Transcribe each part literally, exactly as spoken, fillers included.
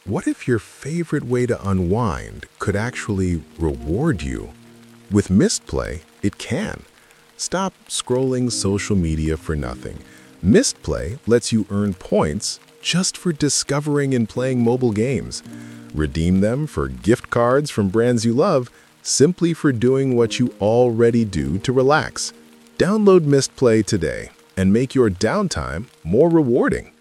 What if your favorite way to unwind could actually reward you? With Mistplay, it can. Stop scrolling social media for nothing. Mistplay lets you earn points just for discovering and playing mobile games. Redeem them for gift cards from brands you love, simply for doing what you already do to relax. Download Mistplay today and make your downtime more rewarding.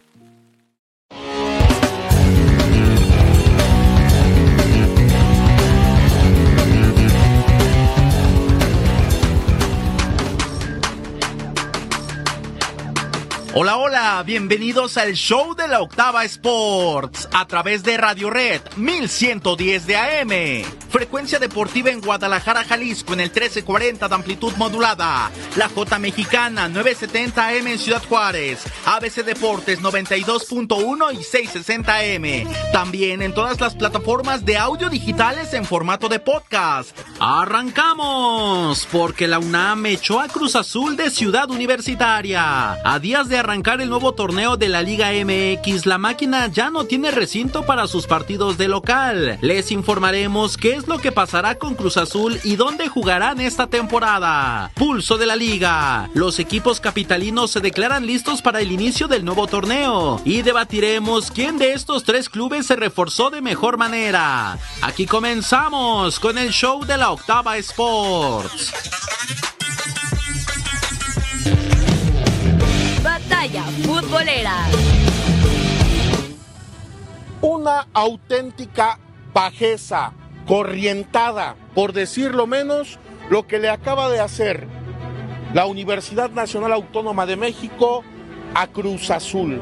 Hola, hola, bienvenidos al show de la Octava Sports a través de Radio Red mil ciento diez de A M. Frecuencia deportiva en Guadalajara, Jalisco en el trece cuarenta de amplitud modulada. La J Mexicana novecientos setenta A M en Ciudad Juárez. A B C Deportes noventa y dos punto uno y seiscientos sesenta A M. También en todas las plataformas de audio digitales en formato de podcast. ¡Arrancamos! Porque la UNAM echó a Cruz Azul de Ciudad Universitaria. A días de arrancar el nuevo torneo de la Liga M X, la máquina ya no tiene recinto para sus partidos de local. Les informaremos qué es lo que pasará con Cruz Azul y dónde jugarán esta temporada. Pulso de la Liga. Los equipos capitalinos se declaran listos para el inicio del nuevo torneo y debatiremos quién de estos tres clubes se reforzó de mejor manera. Aquí comenzamos con el show de la Octava Sports. Batalla futbolera. Una auténtica bajeza, corrientada, por decirlo menos, lo que le acaba de hacer la Universidad Nacional Autónoma de México a Cruz Azul.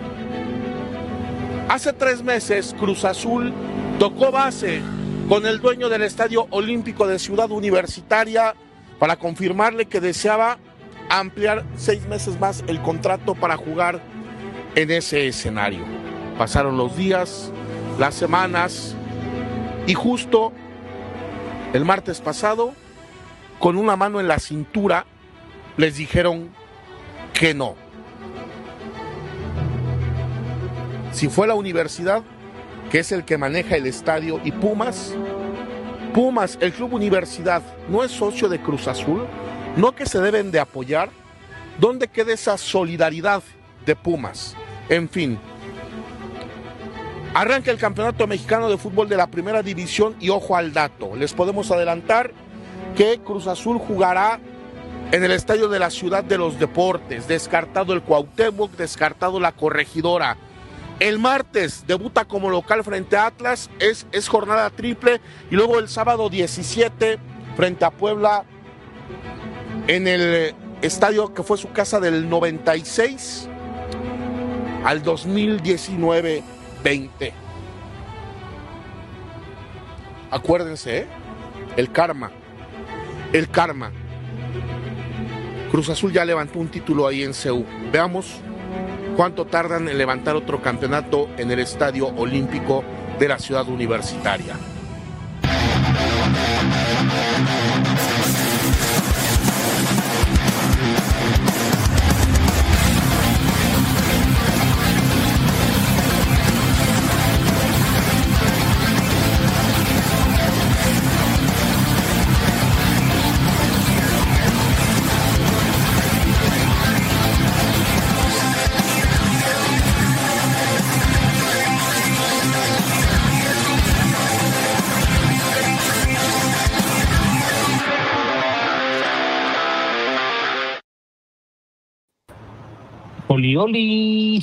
Hace tres meses, Cruz Azul tocó base con el dueño del Estadio Olímpico de Ciudad Universitaria para confirmarle que deseaba ampliar seis meses más el contrato para jugar en ese escenario. Pasaron los días, las semanas, y justo el martes pasado, con una mano en la cintura, les dijeron que no. Si fue la universidad, que es el que maneja el estadio, y Pumas, Pumas, el club universidad, no es socio de Cruz Azul, no que se deben de apoyar, ¿dónde queda esa solidaridad de Pumas? En fin, arranca el Campeonato Mexicano de Fútbol de la Primera División y ojo al dato, les podemos adelantar que Cruz Azul jugará en el Estadio de la Ciudad de los Deportes, descartado el Cuauhtémoc, descartado la Corregidora. El martes debuta como local frente a Atlas, es, es jornada triple, y luego el sábado diecisiete frente a Puebla, en el estadio que fue su casa del noventa y seis al dos mil diecinueve veinte. Acuérdense, ¿eh? El karma, el karma. Cruz Azul ya levantó un título ahí en C U. Veamos cuánto tardan en levantar otro campeonato en el Estadio Olímpico de la Ciudad Universitaria. Oli, oli.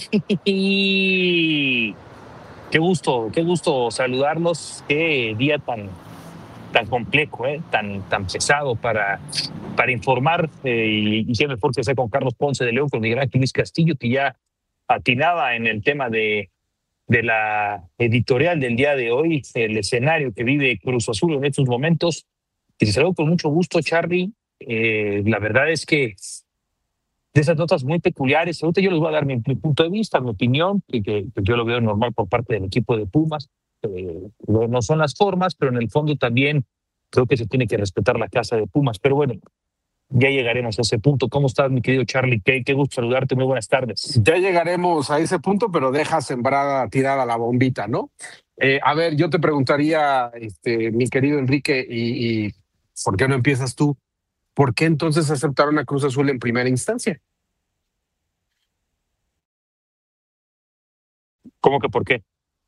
Qué gusto, qué gusto saludarlos. Qué día tan, tan complejo, ¿eh? tan, tan pesado para, para informar. Eh, y, y qué mejor que sea con Carlos Ponce de León, con Miguel Ángel Luis Castillo, que ya atinaba en el tema de, de la editorial del día de hoy, el escenario que vive Cruz Azul en estos momentos. Y te saludo con mucho gusto, Charly. Eh, la verdad es que de esas notas muy peculiares, ahorita yo les voy a dar mi, mi punto de vista, mi opinión, que, que, que yo lo veo normal por parte del equipo de Pumas. Eh, no son las formas, pero en el fondo también creo que se tiene que respetar la casa de Pumas. Pero bueno, ya llegaremos a ese punto. ¿Cómo estás, mi querido Charly? Qué, qué gusto saludarte, muy buenas tardes. Ya llegaremos a ese punto, pero deja sembrada, tirada la bombita, ¿no? Eh, a ver, yo te preguntaría, este, mi querido Enrique, y, y ¿por qué no empiezas tú? ¿Por qué entonces aceptaron a Cruz Azul en primera instancia? ¿Cómo que por qué?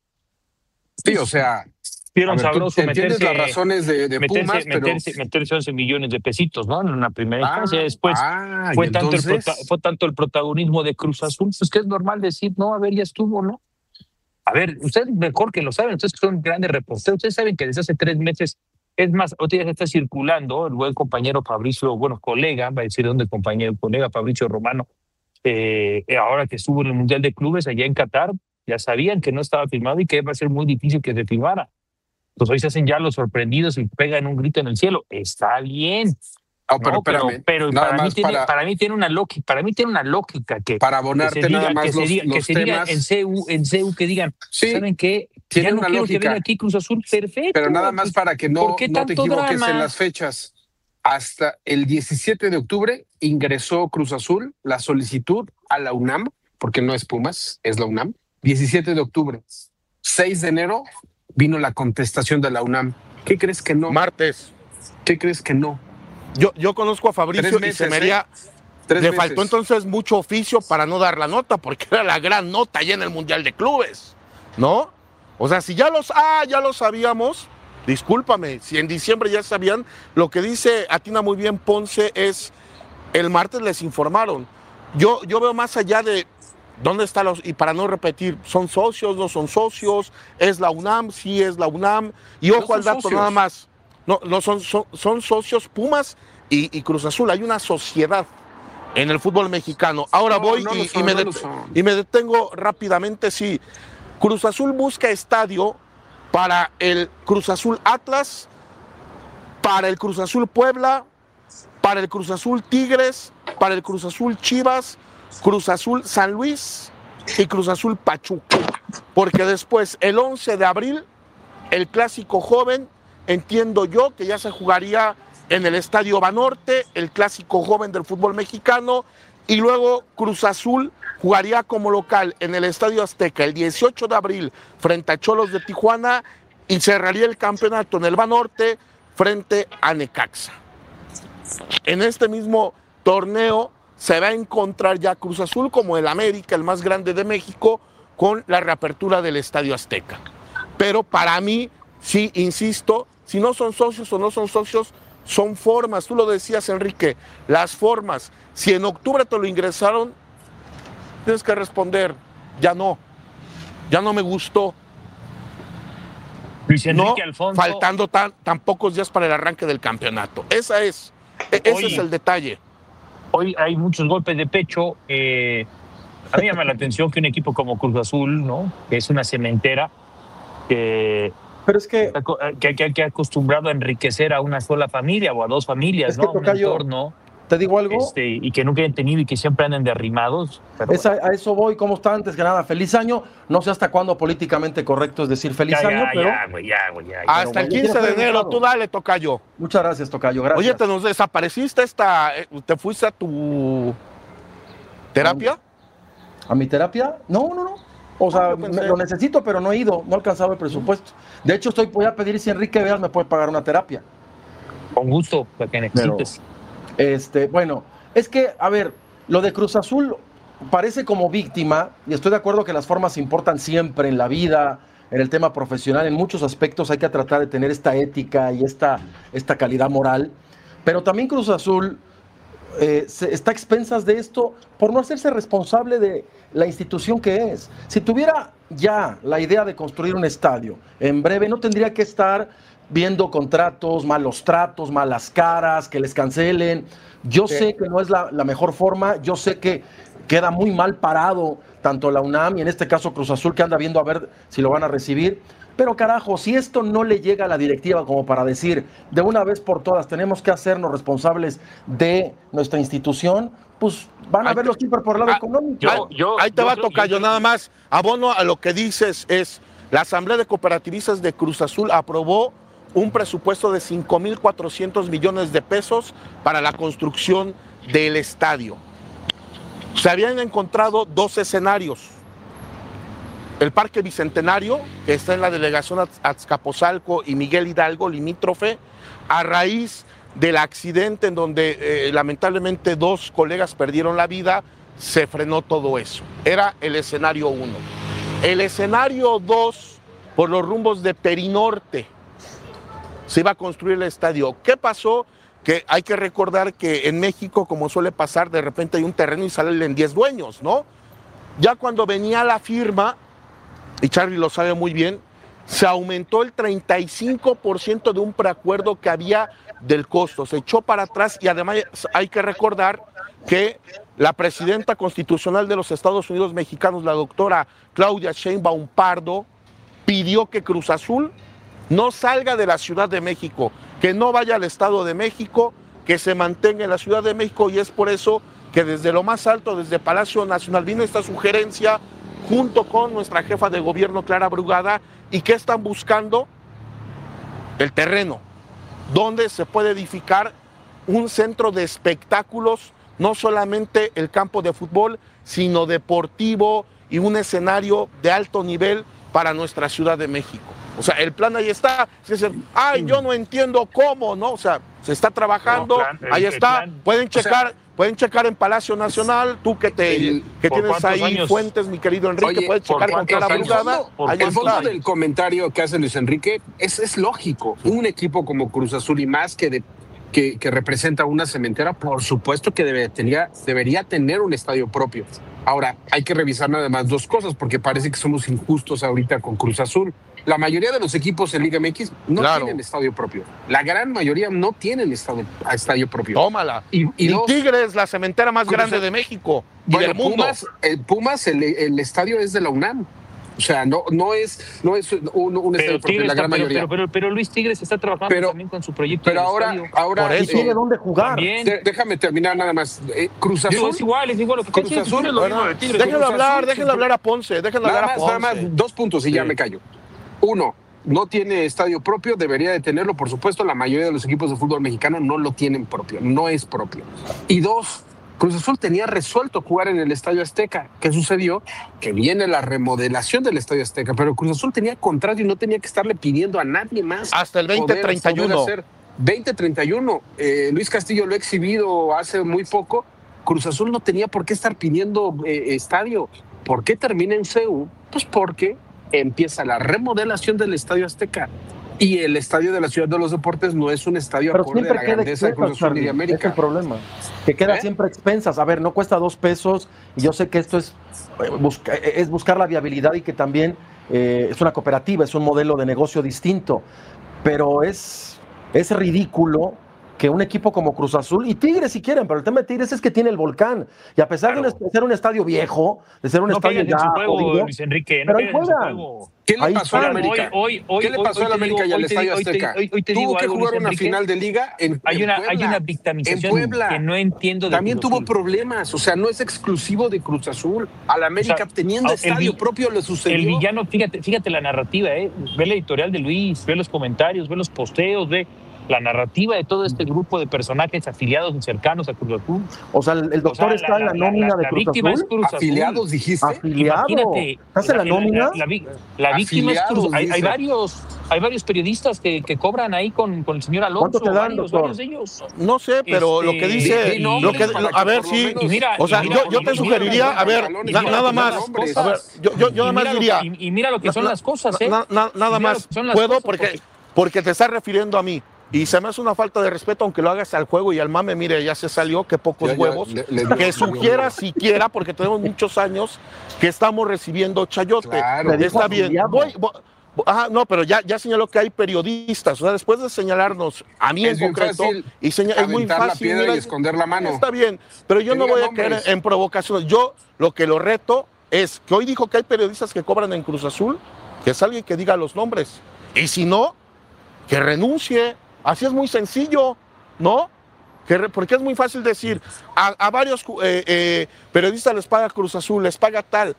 Sí, o sea, Vieron a ver, tú sabroso entiendes meterse, las razones de, de meterse, Pumas, pero... meterse, meterse once millones de pesitos, ¿no? En una primera Ah, instancia. Después ah, fue y tanto, el entonces... prota- fue tanto el protagonismo de Cruz Azul, pues que es normal decir, no, a ver, ya estuvo, ¿no? A ver, ustedes mejor que lo saben, ustedes que son grandes reporteros, ustedes saben que desde hace tres meses, es más, ahorita ya se está circulando, el buen compañero Fabricio, bueno, colega, va a decir dónde compañero, colega Fabricio Romano, eh, ahora que estuvo en el Mundial de Clubes allá en Qatar, ya sabían que no estaba firmado y que iba a ser muy difícil que se firmara. Pues hoy se hacen ya los sorprendidos y pegan un grito en el cielo. Está bien. Oh, pero No, pero, espérame, pero nada para mí más tiene, para, para mí tiene una lógica, para mí tiene una lógica que, para que abonarte se diga, nada más que se los, diga, que los se diga temas. en C U, en C U que digan, Sí, ¿saben qué? tiene Ya no una quiero que lógica. venga aquí Cruz Azul, perfecto. Pero nada más Pues, para que no, ¿por qué no te tanto equivoques drama? en las fechas. Hasta el diecisiete de octubre ingresó Cruz Azul la solicitud a la UNAM, porque no es Pumas, es la UNAM. diecisiete de octubre. seis de enero vino la contestación de la UNAM. ¿Qué crees que no? Martes. ¿Qué crees que no? Yo, yo conozco a Fabricio Tres meses, y se me haría... ¿eh? Tres le meses. faltó entonces mucho oficio para no dar la nota, porque era la gran nota allá en el Mundial de Clubes, ¿no? O sea, si ya los, ah, ya lo sabíamos, discúlpame, si en diciembre ya sabían, lo que dice atina muy bien Ponce es, el martes les informaron. Yo, yo veo más allá de dónde están los, y para no repetir, ¿son socios, no son socios? ¿Es la UNAM? Sí, es la UNAM. Y ojo No al dato socios. nada más, no, no son, son, son socios Pumas y, y Cruz Azul, hay una sociedad en el fútbol mexicano. Ahora No, voy no y, lo son, y me no lo det- son. y me detengo rápidamente, sí. Cruz Azul busca estadio para el Cruz Azul Atlas, para el Cruz Azul Puebla, para el Cruz Azul Tigres, para el Cruz Azul Chivas, Cruz Azul San Luis y Cruz Azul Pachuca. Porque después, el once de abril, el clásico joven, entiendo yo que ya se jugaría en el Estadio Banorte, el clásico joven del fútbol mexicano, y luego Cruz Azul jugaría como local en el Estadio Azteca el dieciocho de abril frente a Cholos de Tijuana y cerraría el campeonato en el Banorte frente a Necaxa. En este mismo torneo se va a encontrar ya Cruz Azul como el América, el más grande de México, con la reapertura del Estadio Azteca. Pero para mí, sí, insisto, si no son socios o no son socios, son formas. Tú lo decías, Enrique, las formas. Si en octubre te lo ingresaron, tienes que responder, ya no, ya no me gustó. Luis Enrique No, Alfonso. faltando tan, tan pocos días para el arranque del campeonato. Esa es, e- ese Oye. es el detalle. Hoy hay muchos golpes de pecho. Eh, a mí me llama la atención que un equipo como Cruz Azul, ¿no? Que es una cementera, que, Pero es que, que, que, que ha acostumbrado a enriquecer a una sola familia o a dos familias, Es que, ¿no? Un tocayo, entorno. te digo algo, Este, y que nunca hayan tenido y que siempre anden derrimados. Pero es a, a eso voy. ¿Cómo está? Antes que nada, feliz año. No sé hasta cuándo políticamente correcto es decir feliz ya, año, ya, pero ya, güey, ya, güey, ya. Hasta bueno, el yo quince quiero de enero, preguntarlo. tú dale, tocayo. muchas gracias, tocayo. Gracias. Oye, te nos desapareciste esta, eh, te fuiste a tu terapia. ¿A mi terapia? No, no, no. O sea, yo pensé. me- lo necesito, pero no he ido. No he alcanzado el presupuesto. De hecho, estoy, voy a pedir si Enrique Veas me puede pagar una terapia. Con gusto, lo que necesites. Este, bueno, es que, a ver, lo de Cruz Azul parece como víctima, y estoy de acuerdo que las formas importan siempre en la vida, en el tema profesional, en muchos aspectos hay que tratar de tener esta ética y esta, esta calidad moral, pero también Cruz Azul eh, se, está a expensas de esto por no hacerse responsable de la institución que es. Si tuviera ya la idea de construir un estadio, en breve no tendría que estar viendo contratos, malos tratos, malas caras, que les cancelen. Yo Sí. sé que no es la, la mejor forma, yo sé que queda muy mal parado tanto la UNAM y en este caso Cruz Azul, que anda viendo a ver si lo van a recibir. Pero carajo, si esto no le llega a la directiva como para decir de una vez por todas tenemos que hacernos responsables de nuestra institución, pues van a Ahí verlo te- siempre por el lado Ah, económico. yo- Ahí- yo- Ahí te yo va, creo- tocayo, yo- nada más. Abono a lo que dices es, la Asamblea de Cooperativistas de Cruz Azul aprobó un presupuesto de cinco mil cuatrocientos millones de pesos para la construcción del estadio. Se habían encontrado dos escenarios. el Parque Bicentenario, que está en la delegación Azcapotzalco y Miguel Hidalgo, limítrofe, a raíz del accidente en donde eh, lamentablemente dos colegas perdieron la vida, se frenó todo eso. Era el escenario uno. El escenario dos, por los rumbos de Perinorte, se iba a construir el estadio. ¿Qué pasó? Que hay que recordar que en México, como suele pasar, de repente hay un terreno y salen diez dueños, ¿no? Ya cuando venía la firma, y Charlie lo sabe muy bien, se aumentó el treinta y cinco por ciento de un preacuerdo que había del costo. Se echó para atrás y además hay que recordar que la presidenta constitucional de los Estados Unidos mexicanos, la doctora Claudia Sheinbaum Pardo, pidió que Cruz Azul no salga de la Ciudad de México, que no vaya al Estado de México, que se mantenga en la Ciudad de México, y es por eso que desde lo más alto, desde Palacio Nacional, vino esta sugerencia junto con nuestra jefa de gobierno, Clara Brugada, y que están buscando el terreno donde se puede edificar un centro de espectáculos, no solamente el campo de fútbol, sino deportivo y un escenario de alto nivel para nuestra Ciudad de México. O sea, el plan ahí está. Es decir, ay, yo no entiendo cómo, ¿no? O sea, se está trabajando, no, plan, ahí el, está. El pueden checar, o sea, pueden checar en Palacio Nacional, tú que te el, que tienes ahí años? fuentes, mi querido Enrique, Oye, puedes checar con Clara Brugada. El fondo del comentario que hace Luis Enrique es, es lógico. Un equipo como Cruz Azul y más que de Que, que representa una cementera, por supuesto que debe, tenía, debería tener un estadio propio. Ahora, hay que revisar nada más dos cosas, porque parece que somos injustos ahorita con Cruz Azul. La mayoría de los equipos en Liga M X no claro. tienen estadio propio. La gran mayoría no tienen estadio, estadio propio. Tómala. Y, y, y dos, Tigres, la cementera más Cruz grande Azul, de México y bueno, del mundo. Pumas, el, Pumas el, el estadio es de la UNAM. O sea, no, no es, no es un, un estadio propio, la gran pero, mayoría. Pero, pero, pero, pero Luis Tigres está trabajando pero, también con su proyecto. Pero ahora, ahora Por eso. Eh, tiene dónde jugar. De, déjame terminar nada más. Eh, Cruz Azul. Es igual, es igual. Lo que Cruz Azul. es lo mismo de Tigres. Déjenlo hablar, déjenlo hablar a Ponce. Déjenlo nada hablar más, a Ponce. Nada más, dos puntos y sí. ya me callo. Uno, no tiene estadio propio, debería de tenerlo, por supuesto. La mayoría de los equipos de fútbol mexicano no lo tienen propio, no es propio. Y dos, Cruz Azul tenía resuelto jugar en el Estadio Azteca. ¿Qué sucedió? Que viene la remodelación del Estadio Azteca, pero Cruz Azul tenía contrato y no tenía que estarle pidiendo a nadie más. Hasta el veinte treinta y uno. veinte treinta y uno. Eh, Luis Castillo lo ha exhibido hace muy poco. Cruz Azul no tenía por qué estar pidiendo eh, estadio. ¿Por qué termina en C U? Pues porque empieza la remodelación del Estadio Azteca. Y el estadio de la Ciudad de los Deportes no es un estadio pero acorde a la grandeza de Cruz Azul y de América. Es el problema, que queda ¿Eh? siempre a expensas. A ver, no cuesta dos pesos y yo sé que esto es, busca, es buscar la viabilidad y que también eh, es una cooperativa, es un modelo de negocio distinto, pero es, es ridículo que un equipo como Cruz Azul, y Tigres si quieren, pero el tema de Tigres es que tiene el Volcán, y a pesar claro. de ser un estadio viejo, de ser un no estadio ya juego, jodido, Luis Enrique, no pero ahí juegan. ¿Qué le ahí pasó a la América? Hoy, hoy, ¿Qué le pasó hoy, a la América y al Estadio Azteca? Hoy, hoy te Tuvo digo que algo, jugar Luis una Enrique, final de liga en, hay una, en Puebla. Hay una victimización en Puebla. que no entiendo de También Cruz tuvo Azul. problemas, o sea, no es exclusivo de Cruz Azul. A la América, o sea, teniendo estadio vi, propio le sucedió. El villano, fíjate, fíjate la narrativa, ¿eh? Ve la editorial de Luis, ve los comentarios, ve los posteos, ve la narrativa de todo este grupo de personajes afiliados y cercanos a Cruz Azul. O sea, el doctor o sea, está la, en la, la nómina la, la, de Cruz víctima Azul. Es Cruz ¿Afiliados Azul. dijiste? Afiliado. Imagínate. ¿Estás en la nómina? La, la, la víctima es Cruz Azul. Hay, hay, varios, hay varios periodistas que, que cobran ahí con, con el señor Alonso. ¿Cuánto te dan, varios, doctor? varios de ellos. No sé, pero este, lo que dice... di, di lo que, lo, a ver, sí. Y mira, o sea, y mira, yo, yo te sugeriría, a ver, na, nada más. A ver, yo, yo, yo nada más diría... Y, y mira lo que son na, las cosas, ¿eh? Na, na, nada más. Puedo porque, porque te estás refiriendo a mí. Y se me hace una falta de respeto, aunque lo hagas al juego y al mame, mire, ya se salió, qué pocos ya, huevos, ya, le, le, que sugiera siquiera, porque tenemos muchos años que estamos recibiendo chayote. Claro, está bien. Voy, voy, ajá, no, pero ya, ya señaló que hay periodistas, o sea, después de señalarnos a mí es en concreto, y señal, es muy fácil. La piedra mira, y esconder la mano. Está bien, pero yo no voy a caer en, en provocaciones. Yo lo que lo reto es que hoy dijo que hay periodistas que cobran en Cruz Azul, que es alguien que diga los nombres. Y si no, que renuncie. Así es muy sencillo, ¿no? Que re, porque es muy fácil decir, a, a varios eh, eh, periodistas les paga Cruz Azul, les paga tal.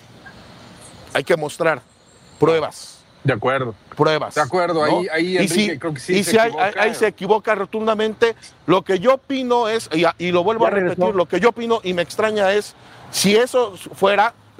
Hay que mostrar pruebas. De acuerdo. Pruebas. De acuerdo, ¿no? ahí, ahí Enrique y si, creo que sí y se si equivoca. Ahí, ahí se equivoca rotundamente. Lo que yo opino es, y, y lo vuelvo ya a repetir, regresó. Lo que yo opino y me extraña es, si eso fuera,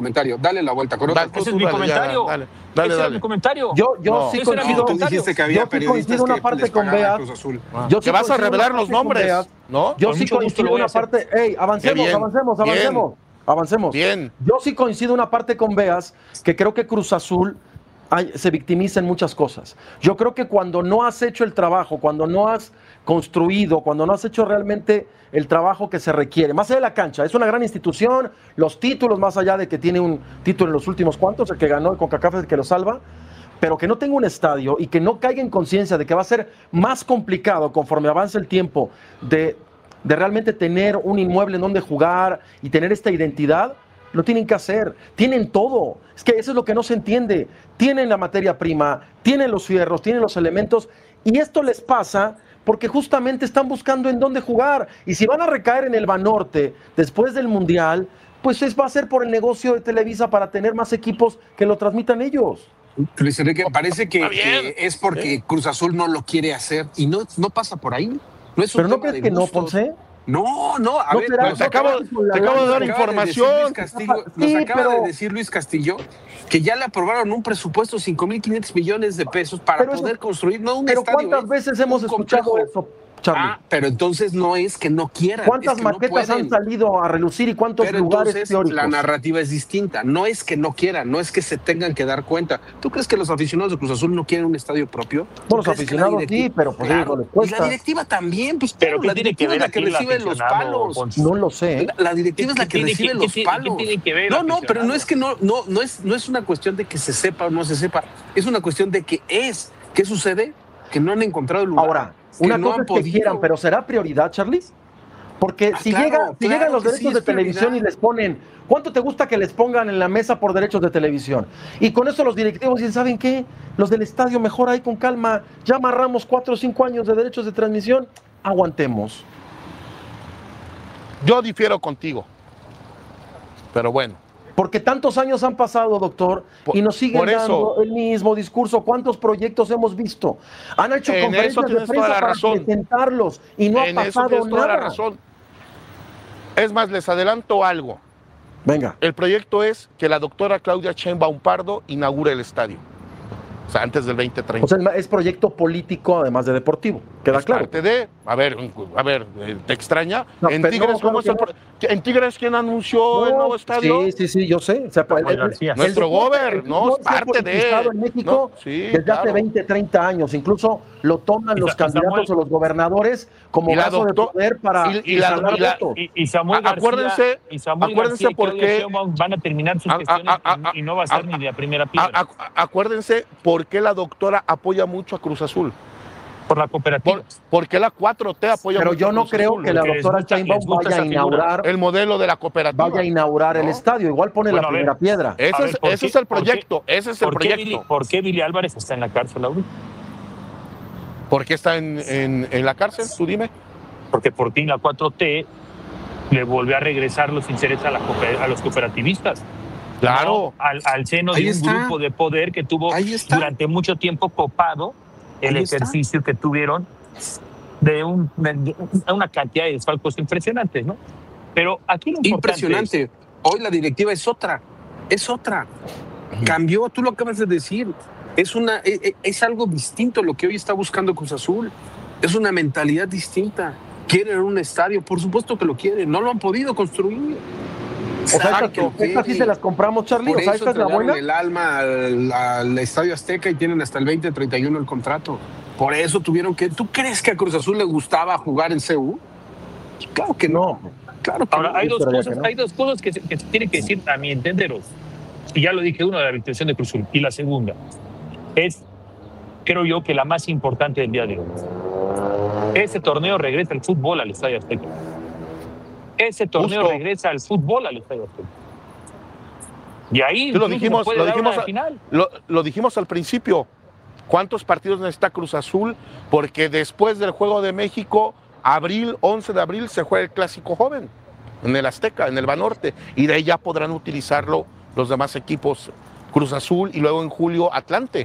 comentario. Dale la vuelta con otra. Dale, tú, Ese tú, es mi dale, ya, comentario. dale, dale, Ese era dale. mi comentario. Yo, yo No, sí ese era mi coincido. Tú dijiste que había yo sí periodistas coincido una que parte les con pagaban Bea. Cruz Azul. Yo sí Que vas a coincido revelar una los parte con nombres, Bea. ¿no? Yo Con sí mucho gusto coincido lo voy a una hacer. parte. Ey, avancemos, Qué bien, avancemos, bien. avancemos. Avancemos. Bien. Yo sí coincido una parte con Beas, que creo que Cruz Azul hay- se victimiza en muchas cosas. Yo creo que cuando no has hecho el trabajo, cuando no has construido, cuando no has hecho realmente el trabajo que se requiere, más allá de la cancha, es una gran institución, los títulos, más allá de que tiene un título en los últimos cuantos, el que ganó el CONCACAF es el que lo salva, pero que no tenga un estadio y que no caiga en conciencia de que va a ser más complicado conforme avance el tiempo de de realmente tener un inmueble en donde jugar y tener esta identidad, lo tienen que hacer. Tienen todo. Es que eso es lo que no se entiende. Tienen la materia prima, tienen los fierros, tienen los elementos, y esto les pasa porque justamente están buscando en dónde jugar. Y si van a recaer en el Banorte después del Mundial, pues es, va a ser por el negocio de Televisa para tener más equipos que lo transmitan ellos. Luis Enrique, parece que, que es porque ¿Eh? Cruz Azul no lo quiere hacer y no, no pasa por ahí. No es un Pero no tema crees de que gustos. no, Ponce. No, no, a No ver, será- nos no acabo, será con la te acabo de lana. dar Nos acaba de decir información. Luis Castillo, Sí, nos acaba pero- de decir Luis Castillo que ya le aprobaron un presupuesto de cinco mil quinientos millones de pesos para Pero eso- poder construir, no un Pero estadio. ¿cuántas ¿eh? veces hemos Un escuchado complejo. eso, Charlie? Ah, pero entonces no es que no quieran. ¿Cuántas es que no maquetas han pueden. salido a relucir y cuántos Pero lugares entonces teóricos? la narrativa es distinta. No es que no quieran, no es que se tengan que dar cuenta. ¿Tú crees que los aficionados de Cruz Azul no quieren un estadio propio? ¿Tú Bueno, los crees que la aficionados directi- sí, pero pues Claro, ellos no les y cuesta. la directiva también, pues Pero claro, ¿qué la tiene que directiva ver es la que aquí el recibe los aficionado, palos. Ponce? No lo sé. La, la directiva es la ¿Qué que tiene recibe que- los qué- qué palos. tiene que ver el No, no, pero no aficionado? es que no, no, no es, no es una cuestión de que se sepa o no se sepa. Es una cuestión de que es. ¿Qué sucede? Que no han encontrado el lugar. Ahora, que una no cosa han es que podido. quieran, pero ¿será prioridad, Charlie? Porque Ah, si, claro, llega, si claro llegan los que derechos sí, de es televisión prioridad. y les ponen, ¿cuánto te gusta que les pongan en la mesa por derechos de televisión? Y con eso los directivos dicen, ¿saben qué? Los del estadio mejor ahí con calma, ya amarramos cuatro o cinco años de derechos de transmisión, aguantemos. Yo difiero contigo. Pero bueno. Porque tantos años han pasado, doctor, Por- y nos siguen por eso- dando el mismo discurso. ¿Cuántos proyectos hemos visto? Han hecho En conferencias eso de tienes prensa toda la para razón. presentarlos y no En ha eso pasado tienes toda nada. la razón. Es más, les adelanto algo. Venga. El proyecto es que la doctora Claudia Sheinbaum Pardo inaugure el estadio. O sea, antes del veinte treinta. O sea, es proyecto político además de deportivo. Queda Es claro. parte de, a ver, a ver, eh, ¿te extraña? No, en pero Tigres, no, ¿cómo claro es el pro- ¿En Tigres quién anunció el No, nuevo estadio? Sí, sí, sí, yo sé. O sea, Samuel el- el- García. el Nuestro deporte- gober, el ¿no? fútbol Es se ha parte de- politizado en México ¿no? Sí, desde claro. hace veinte, treinta años. Incluso lo toman Y los Sa- candidatos Samuel- o los gobernadores como Y la brazo de doctor- poder para y- y la- instalar y la- votos. Y, y Samuel A- García, acuérdense- y Samuel acuérdense García y por Claudia qué- Sheinbaum van a terminar sus A- a- gestiones a- a- y, y no va a ser a- ni de primera A- piedra a- acuérdense por qué la doctora apoya mucho a Cruz Azul. por la cooperativa. Por, porque la cuatro T apoya Pero mucho yo a no Cruz creo Azul. que la porque les doctora gusta- Sheinbaum les gusta vaya a esa figura. inaugurar, El modelo de la cooperativa. vaya a inaugurar el ¿no? estadio. Igual pone Bueno, la a ver. primera piedra. Ese, A ver, es, ¿por ese qué- es el por qué- proyecto, ese es el ¿Por qué, proyecto. Billy, ¿Por qué Billy Álvarez está en la cárcel ahorita? ¿Por qué está en, en- en la cárcel? Tú dime. Porque por fin la cuatro T le volvió a regresar los intereses a, la cooper- a los cooperativistas. Claro. No al, al seno Ahí de un está. grupo de poder que tuvo Ahí está. durante mucho tiempo copado el Ahí está. ejercicio que tuvieron de, un, de una cantidad de desfalcos impresionantes, ¿no? Pero aquí lo importante es- Impresionante. Hoy la directiva es otra. Es otra. Cambió, tú lo acabas de decir. Es, una, es, es algo distinto lo que hoy está buscando Cruz Azul. Es una mentalidad distinta. Quieren un estadio, por supuesto que lo quieren. No lo han podido construir. O sea, Saben estas, que lo estas sí se las compramos, Charlie. Por O sea, eso esta es la entregaron buena. el alma al, al Estadio Azteca y tienen hasta el veinte treinta y uno el contrato. Por eso tuvieron que... ¿Tú crees que a Cruz Azul le gustaba jugar en C U? Claro que no. No. Claro que Ahora, no. hay dos, esperaría cosas, que no. hay dos cosas que se, que se tienen que decir a mi entender. Y ya lo dije, una de la victoriación de Cruz Azul. Y la segunda es, creo yo, que la más importante del día de hoy. Ese torneo regresa al fútbol al Estadio Azteca. Ese torneo Justo. regresa al fútbol al Estadio Azteca. Y ahí Sí, lo incluso dijimos, se puede lo dar dijimos, una a- final. lo, lo dijimos al principio. ¿Cuántos partidos necesita Cruz Azul? Porque después del Juego de México, abril, once de abril, se juega el Clásico Joven en el Azteca, en el Banorte. Y de ahí ya podrán utilizarlo los demás equipos. Cruz Azul y luego en julio Atlante.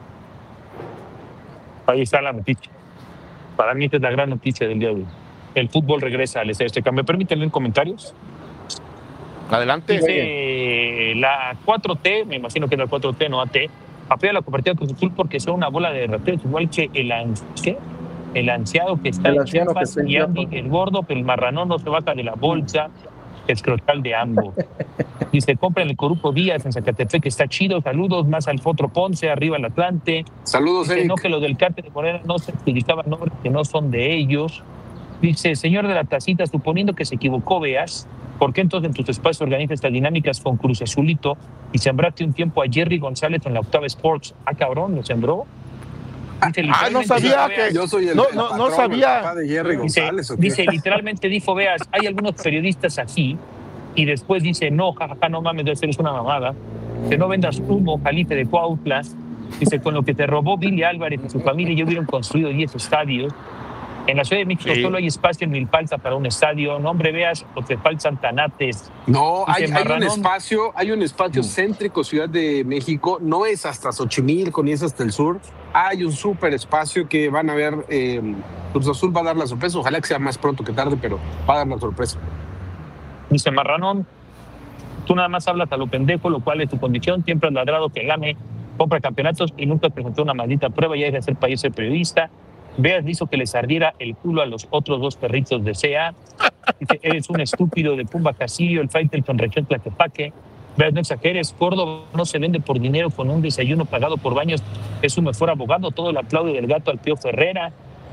Ahí está la noticia. Para mí esta es la gran noticia del día de hoy. El fútbol regresa al Estadio Azteca. ¿Me permiten leer comentarios? Adelante. Dice la cuatro T, me imagino que es la cuatro T, no A T, apoya a la cooperativa Cruz Azul porque son una bola de rateros, igual que el, anci- ¿qué? el anciano que está El en anciano que Chiapas está en y Andy, Chiapas. el gordo, pero el marranón no se baja de la bolsa escrotal de ambos. Dice, compren el Coruco Díaz en Zacatepec, que está chido, saludos, más al Potro Ponce, arriba el Atlante. Saludos, Dice, Eric. no, que los del cártel de Morena no se utilizaban nombres que no son de ellos. Dice, señor de la tacita, suponiendo que se equivocó, veas, ¿por qué entonces en tus espacios organizas estas dinámicas con Cruz Azulito y sembraste un tiempo a Jerry González en la Octava Sports? Ah, cabrón, ¿lo sembró? Ah, no sabía que... Yo soy el no, no, no sabía. El papá de Jerry Dice, González, ¿o qué? dice, literalmente dijo, veas, hay algunos periodistas aquí, y después dice, no, jajaja, no mames, de ser es una mamada, que no vendas humo, Jalife de Cuautla. Dice, con lo que te robó Billy Álvarez y su familia ya hubieran construido diez estadios. En la Ciudad de México Sí. solo hay espacio en Milpalta para un estadio. No, hombre, veas, lo que faltan tanates. No, hay, Dice hay un Marranón. espacio, hay un espacio céntrico, Ciudad de México, no es hasta Xochimilco ni es hasta el sur. Hay un súper espacio que van a ver. Eh, Cruz Azul va a dar la sorpresa. Ojalá que sea más pronto que tarde, pero va a dar la sorpresa. Dice Marranón, tú nada más hablas a lo pendejo, lo cual es tu condición. Siempre has ladrado que el A M E compra campeonatos y nunca presentó una maldita prueba. Ya deja de ser país de periodista. Veas, hizo que les ardiera el culo a los otros dos perritos de C A. Dice, eres un estúpido de Pumba Casillo, el fighter con región Tlaquepaque. Veas, no exageres, Córdoba no se vende por dinero con un desayuno pagado por Baños. Es un mejor abogado, todo el aplaude del gato al Pío Ferrera.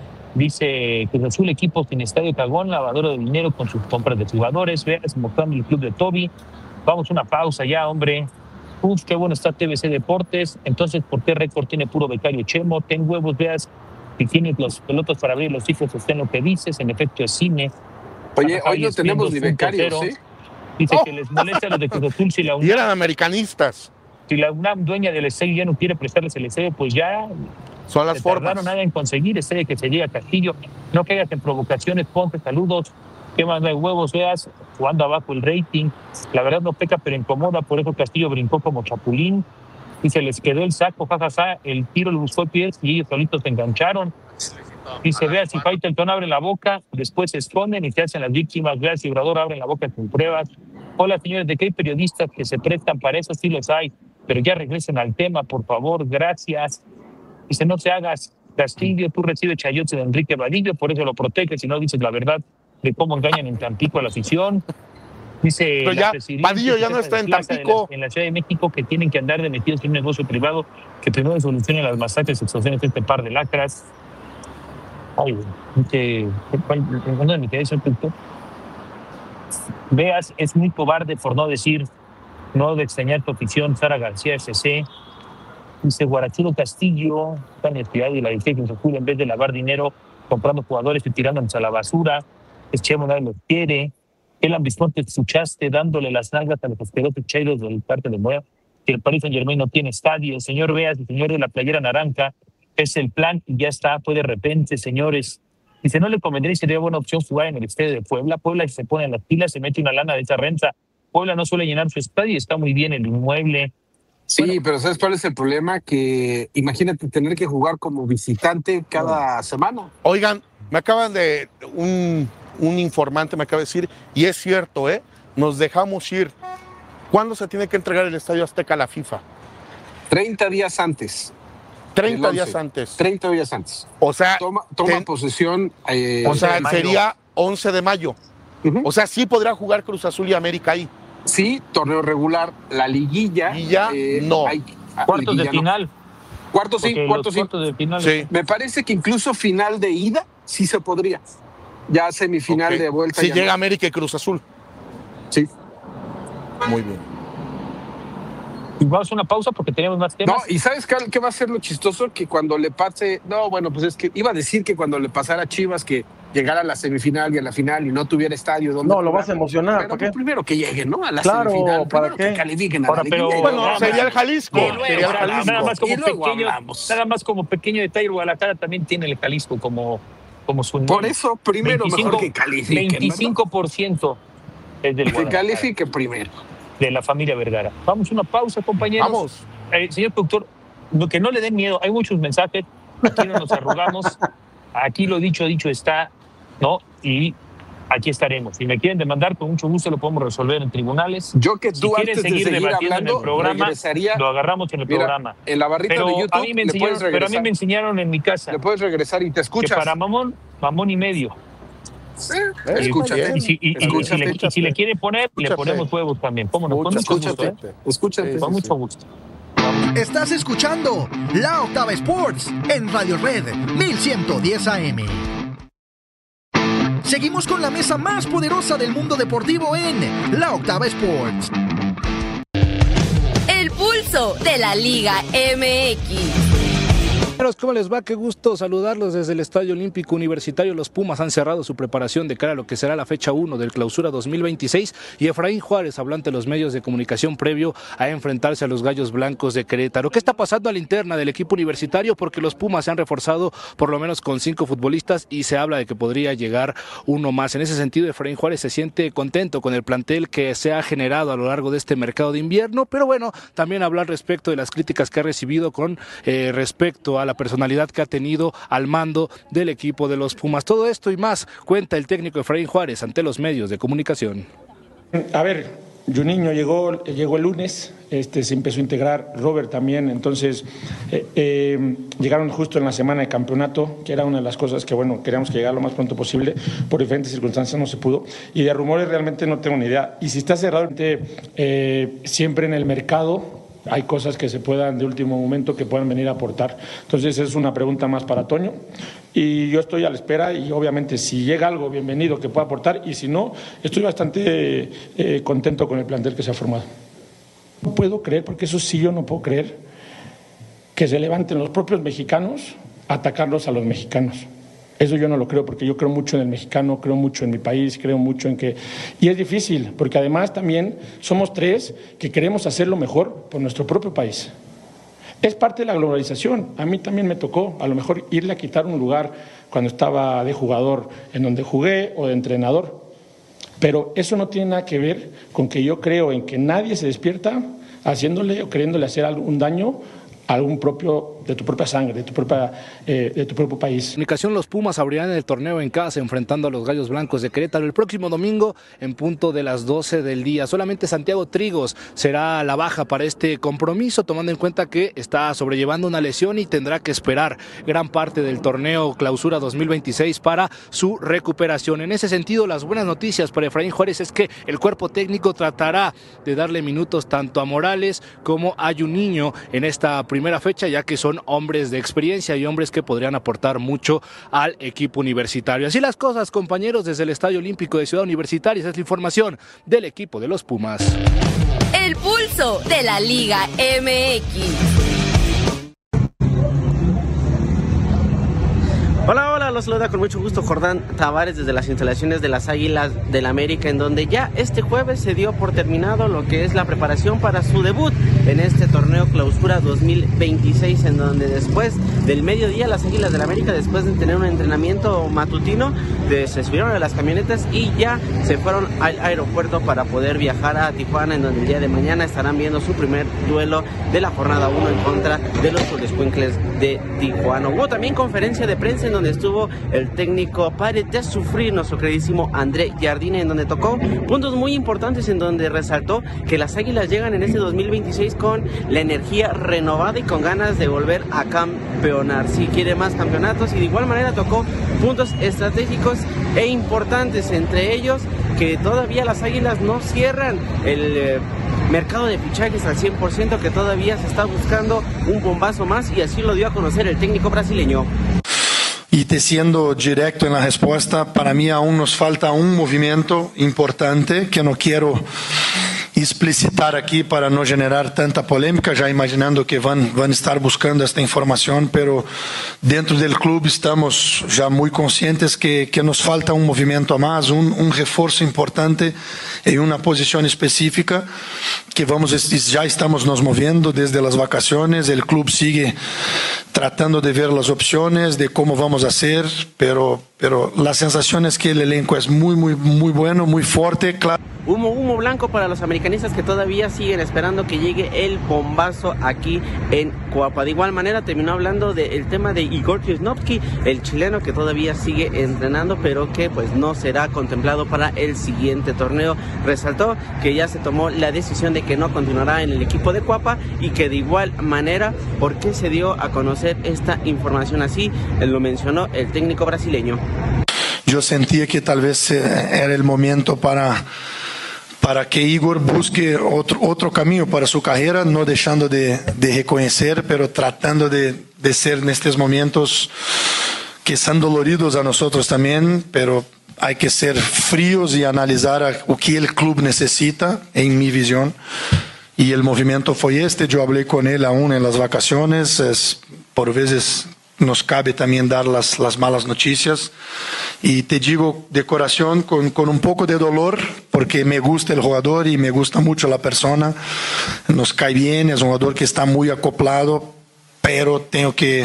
Dice Cruz Azul, equipo sin estadio cagón, lavadero de dinero con sus compras de jugadores. Veas, mostrando el club de Toby. Vamos, una pausa ya, hombre. Uf, qué bueno está T V C Deportes. Entonces, ¿por qué Récord tiene puro becario Chemo? Ten huevos, veas. Si tienes los pelotas para abrir los hijos, estén lo que dices, en efecto es cine. Oye, hoy no tenemos ni becarios, ¿eh? Dice Oh. que les molesta a los de Cruz Azul si la Y UNAM, eran americanistas. si la UNAM, dueña del estadio, ya no quiere prestarles el estadio, pues ya Son las se formas. tardaron nada en conseguir estadio que se llegue a Castillo. No caigas en provocaciones, ponte saludos. ¿Qué más de huevos veas? Jugando abajo el rating. La verdad no peca, pero incomoda, por eso Castillo brincó como chapulín. Y se les quedó el saco, jajaja, el tiro lo buscó Pies y ellos solitos se engancharon. Y se vea si Faitelson abre la boca, después se esconden y se hacen las víctimas. Vea si Obrador abre la boca sin pruebas. Hola, señores, ¿de qué hay periodistas que se prestan para eso? Sí los hay, pero ya regresen al tema, por favor, gracias. Dice, no se hagas, Castillo, tú recibes chayotes de Enrique Vadillo, por eso lo proteges, si no dices la verdad de cómo engañan en Tampico a la afición. Dice Pero la ya, presidencia Vadillo ya no jefa está de en plaza de Tampico. la- en la Ciudad de México, que tienen que andar de metidos en un negocio privado que primero solucione las masacres y extorsiones de este par de lacras. Ay, que, ¿dónde me quedé, señor productor? Veas, es muy cobarde por no decir, no de extrañar tu afición, Sara García S C. Dice Guarachulo Castillo, está en el ciudad y la dice que se ocurre en vez de lavar dinero comprando jugadores y tirándonos a la basura. Es Chemo, nadie los quiere. El ambisón te escuchaste dándole las nalgas a los asquerosos chairos del parte de Moya. Que el Paris Saint Germain no tiene estadio. El señor Veas, el señor de la playera naranja, es el plan y ya está, fue de repente, señores. Dice, no le convendría y sería buena opción jugar en el estadio de Puebla. Puebla, si se pone en las pilas, se mete una lana de esa renta. Puebla no suele llenar su estadio y está muy bien el inmueble. Sí, Bueno. pero ¿sabes cuál es el problema? Que imagínate tener que jugar como visitante cada semana. Oigan, me acaban de... Un, un informante me acaba de decir, y es cierto, ¿eh? Nos dejamos ir. ¿Cuándo se tiene que entregar el Estadio Azteca a la FIFA? treinta días antes. treinta El días once. antes. treinta días antes. O sea, Toma, toma ten- posesión. eh, o sea de mayo. sería once de mayo. Ujú. O sea, sí podrá jugar Cruz Azul y América ahí. Sí, torneo regular, la liguilla. Liguilla, no. hay- ah, Cuartos de liguilla no. final. Cuartos sí, porque cuartos los sí. cuartos de final. Sí. Me parece que incluso final de ida sí se podría. Ya semifinal Ok. de vuelta. Si ya llega no. América y Cruz Azul. Sí. Muy bien. Y vamos a una pausa porque tenemos más temas. No, y ¿sabes qué, qué va a ser lo chistoso? Que cuando le pase... No, bueno, pues es que iba a decir que cuando le pasara a Chivas que llegara a la semifinal y a la final y no tuviera estadio donde No, lo jugar. vas a emocionar, Pero ¿para pues qué? primero que lleguen, ¿no? A la Claro, semifinal. ¿para Primero qué? que califiquen a Ahora, la pero- liguilla. Bueno, no, sería no, el Jalisco. Y luego, sería el o sea, Jalisco. nada más como Y luego pequeño, hablamos. nada más como pequeño detalle, Guadalajara también tiene el Jalisco como, como su Por eso, primero mejor que veinticinco califiquen. ¿verdad? veinticinco por ciento es del Que Guadalajara, califique primero. de la familia Vergara. Vamos a una pausa, compañeros. Vamos. Eh, señor productor, lo que no le den miedo, hay muchos mensajes, aquí no nos arrugamos, aquí lo dicho, dicho está, ¿no? Y aquí estaremos. Si me quieren demandar, con mucho gusto lo podemos resolver en tribunales. Yo que Si tú quieren antes de seguir seguir debatiendo en hablando, el programa, regresaría lo agarramos en el Mira, programa. en la barrita Pero de a YouTube mí me le puedes enseñaron, pero a mí regresar. me enseñaron en mi casa Le puedes regresar y te que escuchas. para mamón, mamón y medio. Sí, Eh, escúchate. Y si, y- y- y si le, y si le quiere poner, le Escúchate. ponemos huevos también. ¿Cómo no? Con mucho gusto, Escúchate. ¿eh? Escúchate. Con mucho gusto. Estás escuchando La Octava Sports en Radio Red mil ciento diez A M. Seguimos con la mesa más poderosa del mundo deportivo en La Octava Sports. El pulso de la Liga M X. ¿Cómo les va? Qué gusto saludarlos desde el Estadio Olímpico Universitario. Los Pumas han cerrado su preparación de cara a lo que será la fecha uno del Clausura dos mil veintiséis y Efraín Juárez habló ante los medios de comunicación previo a enfrentarse a los Gallos Blancos de Querétaro. ¿Qué está pasando a la interna del equipo universitario? Porque los Pumas se han reforzado por lo menos con cinco futbolistas y se habla de que podría llegar uno más. En ese sentido, Efraín Juárez se siente contento con el plantel que se ha generado a lo largo de este mercado de invierno, pero bueno, también hablar respecto de las críticas que ha recibido con eh, respecto a la personalidad que ha tenido al mando del equipo de los Pumas. Todo esto y más cuenta el técnico Efraín Juárez ante los medios de comunicación. A ver, Juninho llegó, llegó el lunes, este, se empezó a integrar, Robert también, entonces eh, eh, llegaron justo en la semana de campeonato, que era una de las cosas que, bueno, queríamos que llegara lo más pronto posible, por diferentes circunstancias no se pudo, y de rumores realmente no tengo ni idea, y si está cerrado, eh, siempre en el mercado hay cosas que se puedan de último momento que puedan venir a aportar. Entonces es una pregunta más para Toño y yo estoy a la espera y obviamente si llega algo bienvenido que pueda aportar y si no, estoy bastante eh, contento con el plantel que se ha formado. No puedo creer, porque eso sí yo no puedo creer, que se levanten los propios mexicanos a atacarlos a los mexicanos. Eso yo no lo creo, porque yo creo mucho en el mexicano, creo mucho en mi país, creo mucho en que... Y es difícil, porque además también somos tres que queremos hacer lo mejor por nuestro propio país. Es parte de la globalización. A mí también me tocó, a lo mejor, irle a quitar un lugar cuando estaba de jugador en donde jugué o de entrenador. Pero eso no tiene nada que ver con que yo creo en que nadie se despierta haciéndole o queriéndole hacer algún daño a algún propio, de tu propia sangre, de tu, propia, eh, de tu propio país. Comunicación, los Pumas abrirán el torneo en casa enfrentando a los Gallos Blancos de Querétaro el próximo domingo en punto de las doce del día. Solamente Santiago Trigos será la baja para este compromiso, tomando en cuenta que está sobrellevando una lesión y tendrá que esperar gran parte del torneo Clausura dos mil veintiséis para su recuperación. En ese sentido, las buenas noticias para Efraín Juárez es que el cuerpo técnico tratará de darle minutos tanto a Morales como a Juninho en esta primera primera fecha, ya que son hombres de experiencia y hombres que podrían aportar mucho al equipo universitario. Así las cosas, compañeros, desde el Estadio Olímpico de Ciudad Universitaria. Esa es la información del equipo de los Pumas. El pulso de la Liga M X. Hola, hola, los saluda con mucho gusto Jordán Tavares desde las instalaciones de las Águilas del América, en donde ya este jueves se dio por terminado lo que es la preparación para su debut en este torneo Clausura dos mil veintiséis, en donde después del mediodía las Águilas del América, después de tener un entrenamiento matutino, se subieron a las camionetas y ya se fueron al aeropuerto para poder viajar a Tijuana, en donde el día de mañana estarán viendo su primer duelo de la jornada uno en contra de los Xoloitzcuintles de Tijuana. Hubo también conferencia de prensa en donde estuvo el técnico Pare de Sufrir, nuestro queridísimo André Jardine, en donde tocó puntos muy importantes, en donde resaltó que las Águilas llegan en este dos mil veintiséis con la energía renovada y con ganas de volver a campeonar. Si quiere más campeonatos, y de igual manera tocó puntos estratégicos e importantes, entre ellos que todavía las Águilas no cierran el eh, mercado de fichajes al cien por ciento, que todavía se está buscando un bombazo más, y así lo dio a conocer el técnico brasileño. Y te siendo directo en la respuesta, para mí aún nos falta un movimiento importante que no quiero explicitar aquí para no generar tanta polémica, ya imaginando que van, van a estar buscando esta información, pero dentro del club estamos ya muy conscientes que, que nos falta un movimiento más, un, un refuerzo importante en una posición específica que vamos, ya estamos nos moviendo desde las vacaciones. El club sigue tratando de ver las opciones de cómo vamos a hacer, pero, pero la sensación es que el elenco es muy, muy, muy bueno, muy fuerte, claro. Humo, humo blanco para los americanistas, que todavía siguen esperando que llegue el bombazo aquí en Coapa. De igual manera terminó hablando del tema de Igor Chisnovsky, el chileno que todavía sigue entrenando, pero que pues no será contemplado para el siguiente torneo. Resaltó que ya se tomó la decisión de que no continuará en el equipo de Coapa, y que de igual manera, ¿por qué se dio a conocer esta información así? Él lo mencionó el técnico brasileño. Yo sentía que tal vez era el momento para... para que Igor busque otro, otro camino para su carrera, no dejando de, de reconocer, pero tratando de, de ser en estos momentos que son doloridos a nosotros también, pero hay que ser fríos y analizar lo que el club necesita, en mi visión. Y el movimiento fue este, yo hablé con él aún en las vacaciones, es, por veces nos cabe también dar las, las malas noticias. Y te digo de corazón, con, con un poco de dolor, porque me gusta el jugador y me gusta mucho la persona, nos cae bien, es un jugador que está muy acoplado, pero tengo que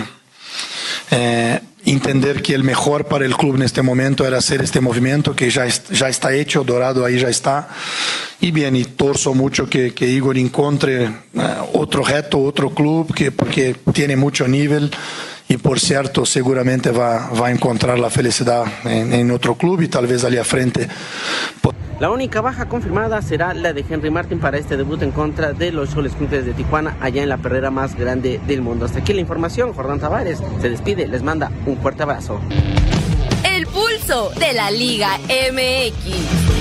eh, entender que el mejor para el club en este momento era hacer este movimiento que ya, es, ya está hecho, Dorado ahí ya está. Y bien, y torzo mucho que, que Igor encuentre uh, otro reto, otro club, que, porque tiene mucho nivel y por cierto seguramente va, va a encontrar la felicidad en, en otro club y tal vez allá frente. La única baja confirmada será la de Henry Martin para este debut en contra de los Cholos Quintes de Tijuana, allá en la perrera más grande del mundo. Hasta aquí la información. Jordán Tavares se despide, les manda un fuerte abrazo. El pulso de la Liga M X.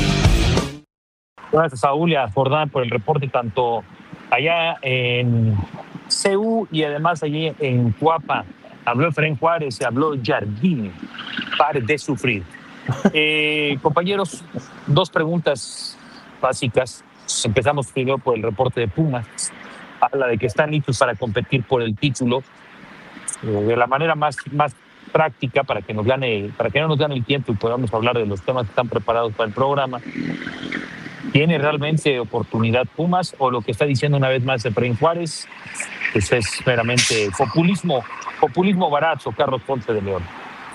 Gracias, Saúl, y a Jordán por el reporte, tanto allá en C U y además allí en Cuapa. Habló Efraín Juárez, habló Jardín. Pare de sufrir. Eh, compañeros, dos preguntas básicas. Empezamos primero por el reporte de Pumas. Habla de que están listos para competir por el título eh, de la manera más, más práctica para que nos gane, para que no nos gane el tiempo y podamos hablar de los temas que están preparados para el programa. ¿Tiene realmente oportunidad Pumas o lo que está diciendo una vez más Efraín Juárez pues es meramente populismo, populismo barato, Carlos Ponce de León?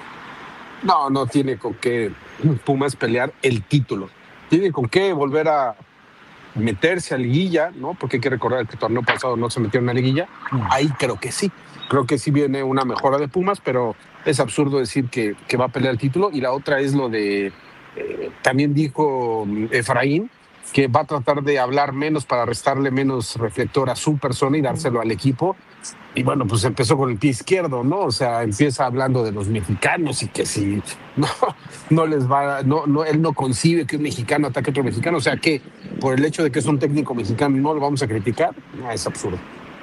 No, no tiene con qué Pumas pelear el título. Tiene con qué volver a meterse a liguilla, ¿no? Porque hay que recordar que el torneo pasado no se metió en una liguilla. Ahí creo que sí. Creo que sí viene una mejora de Pumas, pero es absurdo decir que, que va a pelear el título. Y la otra es lo de... Eh, también dijo Efraín que va a tratar de hablar menos para restarle menos reflector a su persona y dárselo al equipo. Y bueno, pues empezó con el pie izquierdo, ¿no? O sea, empieza hablando de los mexicanos y que si no, no les va, no, no, él no concibe que un mexicano ataque a otro mexicano. O sea, que por el hecho de que es un técnico mexicano no lo vamos a criticar, no, es absurdo.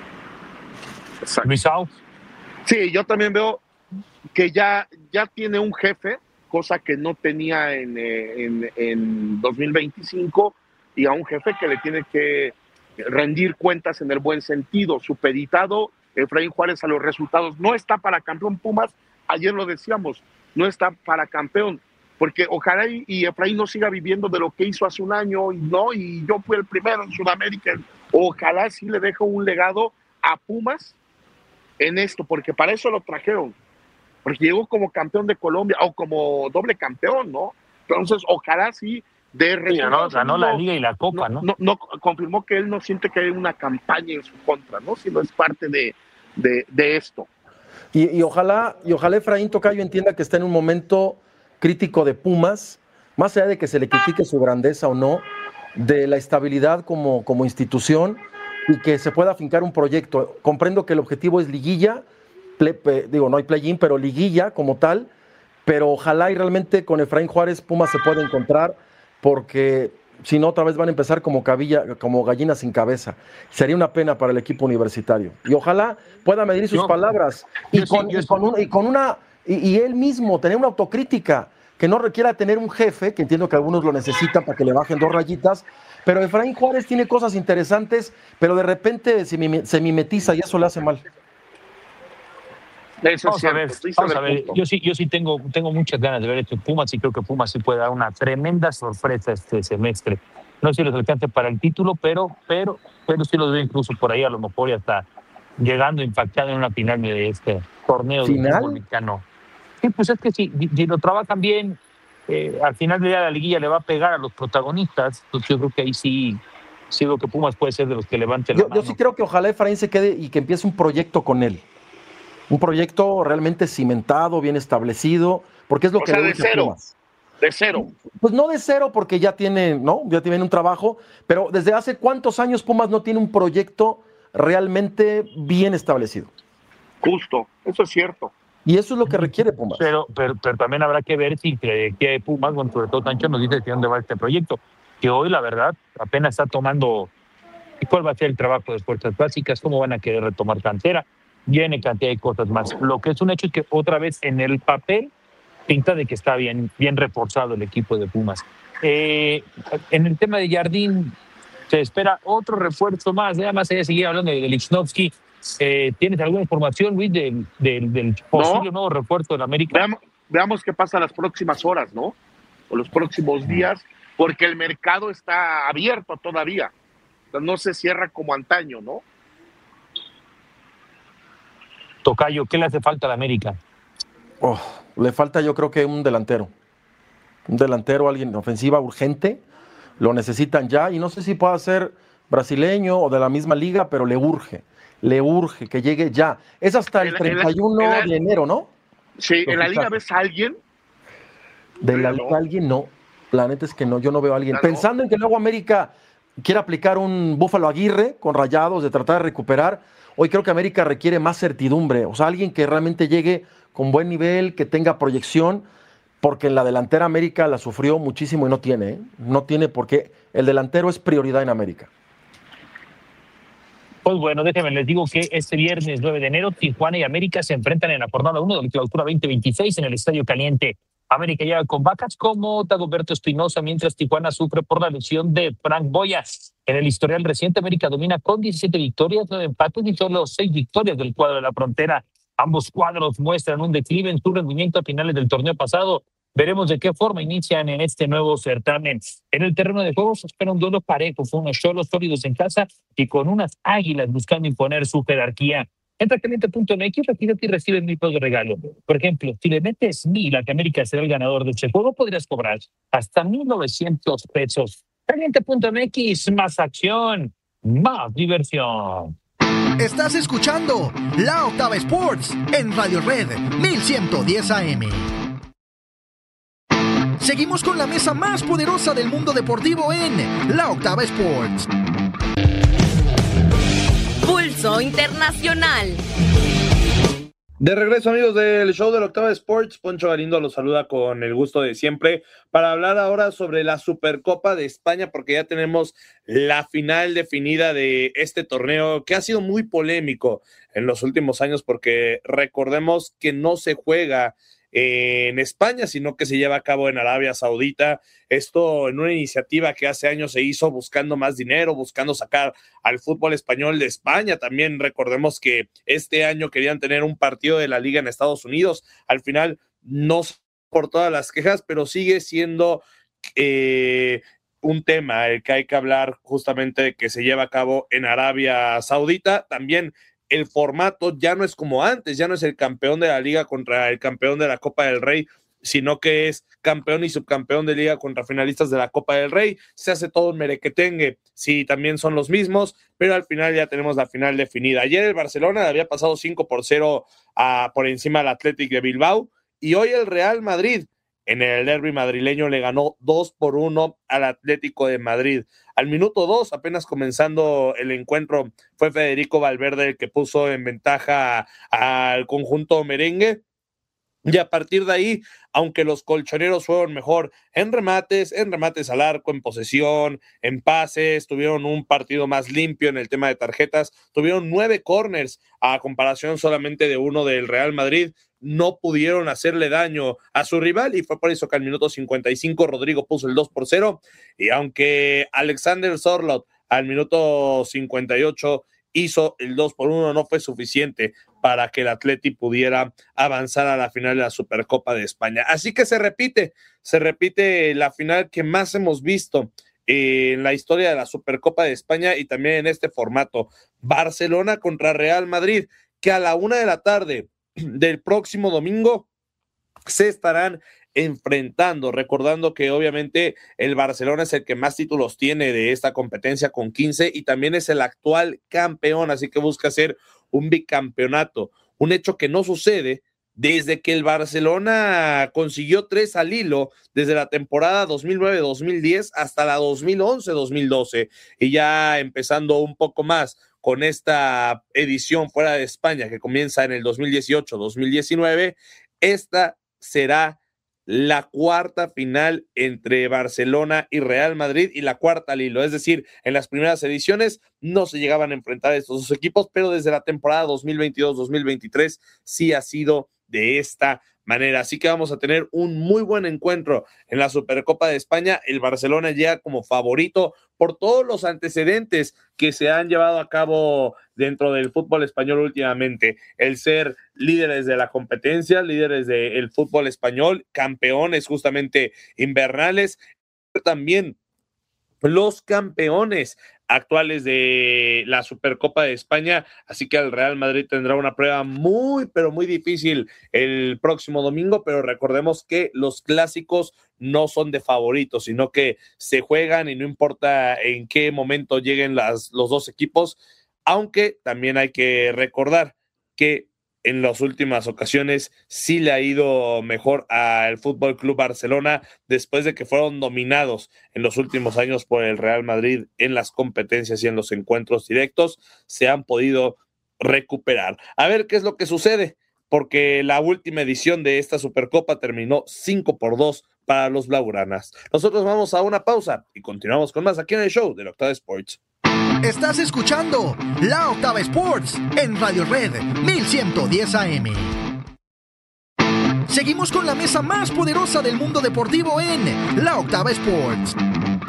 Exacto. Sí, yo también veo que ya, ya tiene un jefe, cosa que no tenía en, en, en dos mil veinticinco, y a un jefe que le tiene que rendir cuentas en el buen sentido, supeditado Efraín Juárez a los resultados. No está para campeón Pumas, ayer lo decíamos, no está para campeón, porque ojalá y, y Efraín no siga viviendo de lo que hizo hace un año, y no, y yo fui el primero en Sudamérica. Ojalá sí le deje un legado a Pumas en esto, porque para eso lo trajeron, porque llegó como campeón de Colombia, o como doble campeón, ¿no? Entonces, ojalá sí de resultados. Ganó, ganó no, la Liga y la Copa, ¿no? ¿no? No, no confirmó que él no siente que hay una campaña en su contra, ¿no? Sino es parte de, de, de esto. Y, y ojalá, y ojalá Efraín Tocayo entienda que está en un momento crítico de Pumas, más allá de que se le critique su grandeza o no, de la estabilidad como, como institución y que se pueda afincar un proyecto. Comprendo que el objetivo es liguilla, ple, pe, digo, no hay play-in, pero liguilla como tal, pero ojalá y realmente con Efraín Juárez Pumas se pueda encontrar, porque si no otra vez van a empezar como, cabilla, como gallinas sin cabeza. Sería una pena para el equipo universitario. Y ojalá pueda medir sus yo, palabras y, yo con, sí, y, con un, y con una y, y él mismo tener una autocrítica, que no requiera tener un jefe, que entiendo que algunos lo necesitan para que le bajen dos rayitas, pero Efraín Juárez tiene cosas interesantes, pero de repente se, mime, se mimetiza y eso le hace mal. Eso vamos, a ver, vamos a ver, yo sí, yo sí tengo, tengo muchas ganas de ver esto en Pumas y creo que Pumas sí puede dar una tremenda sorpresa este semestre. No sé si los alcance para el título, pero, pero, pero sí los veo incluso por ahí a lo mejor y hasta llegando impactado en una final de este torneo del fútbol mexicano. Sí, pues es que si, si lo trabajan bien, eh, al final de la liguilla le va a pegar a los protagonistas. Entonces yo creo que ahí sí, sí veo que Pumas puede ser de los que levante la yo, mano. Yo sí creo que ojalá Efraín se quede y que empiece un proyecto con él. Un proyecto realmente cimentado, bien establecido, porque es lo o que sea, le gusta a Pumas. De cero. Pues no de cero, porque ya tiene, ¿no? Ya tiene un trabajo, pero desde hace cuántos años Pumas no tiene un proyecto realmente bien establecido. Justo, eso es cierto. Y eso es lo que requiere Pumas. Pero, pero, pero también habrá que ver si que, que Pumas, bueno, sobre todo Tancho nos dice de dónde va este proyecto, que hoy la verdad apenas está tomando cuál va a ser el trabajo de fuerzas básicas, cómo van a querer retomar cantera. Viene cantidad de cosas más. Lo que es un hecho es que otra vez en el papel pinta de que está bien, bien reforzado el equipo de Pumas. Eh, en el tema de Jardín, se espera otro refuerzo más. Nada más allá seguir hablando de, de Lichnowsky. Eh, ¿Tienes alguna información, Luis, del, del, del posible no. nuevo refuerzo del América? Veamos, veamos qué pasa las próximas horas, ¿no? O los próximos días, porque el mercado está abierto todavía. No se cierra como antaño, ¿no? Tocayo, ¿qué le hace falta a la América? Oh, le falta yo creo que un delantero. Un delantero, alguien de ofensiva urgente. Lo necesitan ya y no sé si pueda ser brasileño o de la misma liga, pero le urge. Le urge que llegue ya. Es hasta el, el treinta y uno el, el, de enero, ¿no? Sí, ¿en la liga ves a alguien? De la liga no. alguien no. La neta es que no, yo no veo a alguien. Claro. Pensando en que luego América quiere aplicar un Búfalo Aguirre con Rayados de tratar de recuperar. Hoy creo que América requiere más certidumbre. O sea, alguien que realmente llegue con buen nivel, que tenga proyección, porque en la delantera América la sufrió muchísimo y no tiene. ¿eh? No tiene porque el delantero es prioridad en América. Pues bueno, déjenme les digo que este viernes nueve de enero Tijuana y América se enfrentan en la jornada uno de la clausura veinte veintiséis en el Estadio Caliente. América llega con vacas como Dagoberto Espinosa, mientras Tijuana sufre por la lesión de Frank Boyas. En el historial reciente, América domina con diecisiete victorias, nueve empates y solo seis victorias del cuadro de la frontera. Ambos cuadros muestran un declive en su rendimiento a finales del torneo pasado. Veremos de qué forma inician en este nuevo certamen. En el terreno de juego se espera un duelo parejo, con unos cholos sólidos en casa y con unas águilas buscando imponer su jerarquía. Entra a caliente punto m x, regístrate y recibe mil pesos de regalo. Por ejemplo, si le metes mil a que América será el ganador de este juego, podrías cobrar hasta mil novecientos pesos. caliente punto m x, más acción, más diversión. Estás escuchando La Octava Sports en Radio Red mil ciento diez A M. Seguimos con la mesa más poderosa del mundo deportivo en La Octava Sports. Pulso Internacional. De regreso, amigos del show de la Octava Sports, Poncho Galindo los saluda con el gusto de siempre para hablar ahora sobre la Supercopa de España, porque ya tenemos la final definida de este torneo que ha sido muy polémico en los últimos años, porque recordemos que no se juega en España, sino que se lleva a cabo en Arabia Saudita. Esto en una iniciativa que hace años se hizo buscando más dinero, buscando sacar al fútbol español de España. También recordemos que este año querían tener un partido de la Liga en Estados Unidos. Al final, no por todas las quejas, pero sigue siendo eh, un tema el que hay que hablar justamente que se lleva a cabo en Arabia Saudita. También el formato ya no es como antes, ya no es el campeón de la liga contra el campeón de la Copa del Rey, sino que es campeón y subcampeón de liga contra finalistas de la Copa del Rey. Se hace todo un merequetengue, sí, también son los mismos, pero al final ya tenemos la final definida. Ayer el Barcelona le había pasado cinco por cero a, por encima al Athletic de Bilbao, y hoy el Real Madrid en el derbi madrileño le ganó dos por uno al Atlético de Madrid. Al minuto dos, apenas comenzando el encuentro, fue Federico Valverde el que puso en ventaja al conjunto merengue. Y a partir de ahí, aunque los colchoneros fueron mejor en remates, en remates al arco, en posesión, en pases, tuvieron un partido más limpio en el tema de tarjetas, tuvieron nueve corners a comparación solamente de uno del Real Madrid. No pudieron hacerle daño a su rival y fue por eso que al minuto cincuenta y cinco Rodrigo puso el dos por cero, y aunque Alexander Sørloth al minuto cincuenta y ocho hizo el dos por uno, no fue suficiente para que el Atleti pudiera avanzar a la final de la Supercopa de España. Así que se repite, se repite la final que más hemos visto en la historia de la Supercopa de España y también en este formato. Barcelona contra Real Madrid, que a la una de la tarde del próximo domingo se estarán enfrentando, recordando que obviamente el Barcelona es el que más títulos tiene de esta competencia con quince y también es el actual campeón, así que busca hacer un bicampeonato, un hecho que no sucede desde que el Barcelona consiguió tres al hilo desde la temporada dos mil nueve dos mil diez hasta la dos mil once dos mil doce, y ya empezando un poco más con esta edición fuera de España que comienza en el dos mil dieciocho dos mil diecinueve, esta será la cuarta final entre Barcelona y Real Madrid y la cuarta al hilo, es decir, en las primeras ediciones no se llegaban a enfrentar estos dos equipos, pero desde la temporada dos mil veintidós dos mil veintitrés sí ha sido de esta manera. Así que vamos a tener un muy buen encuentro en la Supercopa de España. El Barcelona llega como favorito por todos los antecedentes que se han llevado a cabo dentro del fútbol español últimamente. El ser líderes de la competencia, líderes del fútbol español, campeones justamente invernales, también los campeones actuales de la Supercopa de España, así que el Real Madrid tendrá una prueba muy, pero muy difícil el próximo domingo, pero recordemos que los clásicos no son de favoritos, sino que se juegan y no importa en qué momento lleguen las, los dos equipos, aunque también hay que recordar que en las últimas ocasiones sí le ha ido mejor al Fútbol Club Barcelona después de que fueron dominados en los últimos años por el Real Madrid en las competencias y en los encuentros directos, se han podido recuperar. A ver qué es lo que sucede, porque la última edición de esta Supercopa terminó cinco por dos para los blaugranas. Nosotros vamos a una pausa y continuamos con más aquí en el show de la Octava Sports. Estás escuchando La Octava Sports en Radio Red mil ciento diez A M. Seguimos con la mesa más poderosa del mundo deportivo en La Octava Sports.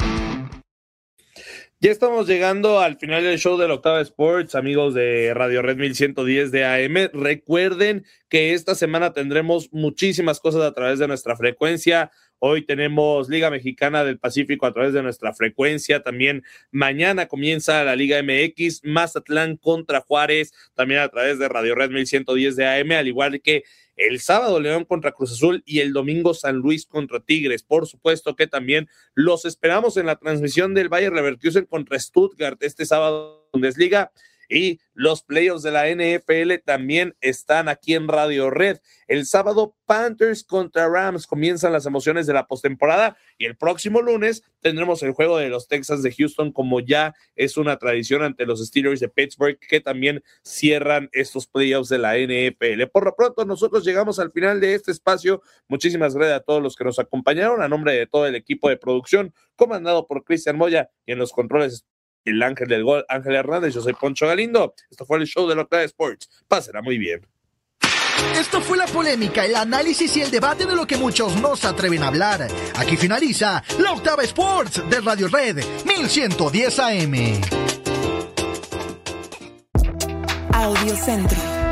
Ya estamos llegando al final del show de la Octava Sports, amigos de Radio Red mil ciento diez de A M. Recuerden que esta semana tendremos muchísimas cosas a través de nuestra frecuencia. Hoy tenemos Liga Mexicana del Pacífico a través de nuestra frecuencia. También mañana comienza la Liga M X, Mazatlán contra Juárez, también a través de Radio Red mil ciento diez de A M, al igual que el sábado León contra Cruz Azul y el domingo San Luis contra Tigres. Por supuesto que también los esperamos en la transmisión del Bayer Leverkusen contra Stuttgart este sábado en Bundesliga. Y los playoffs de la N F L también están aquí en Radio Red. El sábado, Panthers contra Rams. Comienzan las emociones de la postemporada y el próximo lunes tendremos el juego de los Texans de Houston, como ya es una tradición ante los Steelers de Pittsburgh, que también cierran estos playoffs de la N F L. Por lo pronto, nosotros llegamos al final de este espacio. Muchísimas gracias a todos los que nos acompañaron, a nombre de todo el equipo de producción, comandado por Cristian Moya, y en los controles el ángel del gol, Ángel Hernández. Yo soy Poncho Galindo. Esto fue el show de la Octava Sports. Pásenla muy bien. Esto fue la polémica, el análisis y el debate de lo que muchos no se atreven a hablar. Aquí finaliza la Octava Sports de Radio Red mil ciento diez A M. Audio Centro.